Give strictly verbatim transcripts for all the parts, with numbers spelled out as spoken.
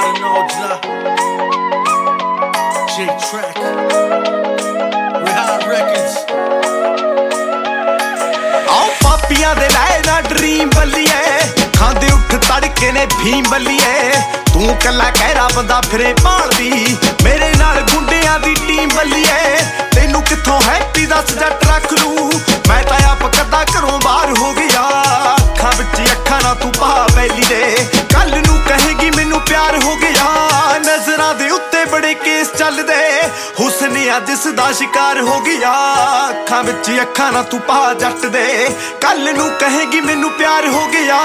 J-Track Rehab Records आओ पापियां दे लाए ना ड्रीम बल्लिए खांदे उठ तड़के ने भीम बल्लिए तू कला कहरा बंदा फिरे भालदी मेरे नाल गुंडियां दी टीम बल्लिए तैनू किथों हैप्पी दस जट रख लूं मैं तां आप कदा घरों बाहर हो गया अखां विच अखां ना तू पा बैली दे कल नू कहेगी मैनू प्यार हो गया नजरां दे उत्ते बड़े केस चलदे हुस्निया जिस दा शिकार हो गया अखां विच अखां ना तू पा जट दे कल नू कहेगी मैनू प्यार हो गया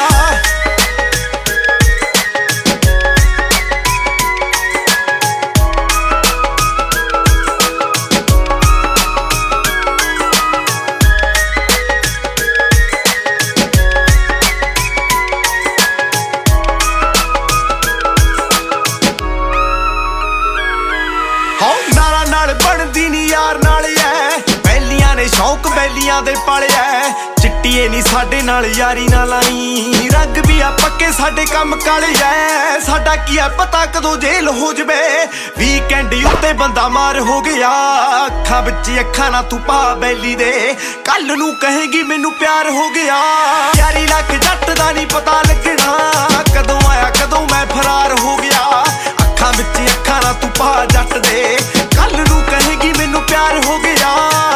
बनदी नी यार नाल ऐ पहलियां ने शौक बैलियां दे पालिया चिट्टिए नी साडे नाल यारी ना लाई रंग भी आ पक्के साडे कम काले ऐ साडा की है पता कदों जेल हो जवे वीकेंड उत्ते बंदा मार हो गया अखां विच अखां ना तू पा बैली दे कल नू कहेगी मैनू प्यार हो गया यारी लख जट दा नी पता लगना कदों आया कदों मैं फरार हो गया अखां विच अखां ना तू पा जट दे कल नू कहेगी मैनू प्यार हो गया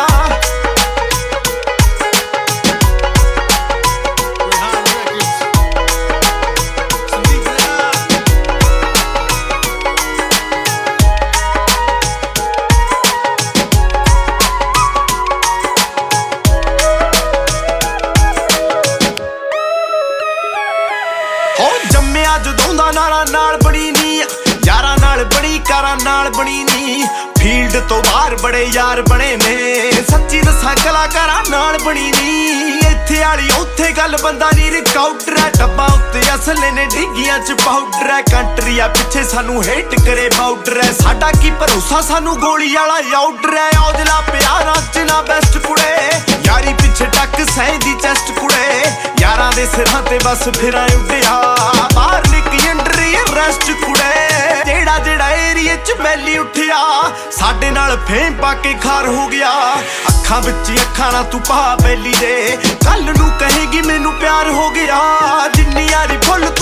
हो जम्मिया जदों दा नारा नाल बड़ी नी यारा नाल बड़ी कारा नाल बनी नी फील्ड तो बाहर बड़े यार बने ने सच्ची दसा कलाकारां नाल बनी नी इत्थे आली उत्थे गल बंदा नी रिकाउंटर है डब्बा उत्ते असले ने डिग्गियां च पाउडर है कंट्री आ पिछे सानू हेट करे बाउडर है साडा की भरोसा सानू गोली वाला आउडर है औजला प्यारा च ना बेस्ट कुड़े यारी पिछे टक सैंदी चेस्ट कुड़े यारां दे सिरां ते बस फिरां उड्डिया बाहर निकली अंडर रेस्ट कुड़े जेड़ा जेड़ा एरिया च मैली उठिया साडे नाल फेम पाके खार हो गया अखां विच अखां ना तू पा बैली दे कल नू कहेगी मैनू प्यार हो गया जिन्नी यारी फुल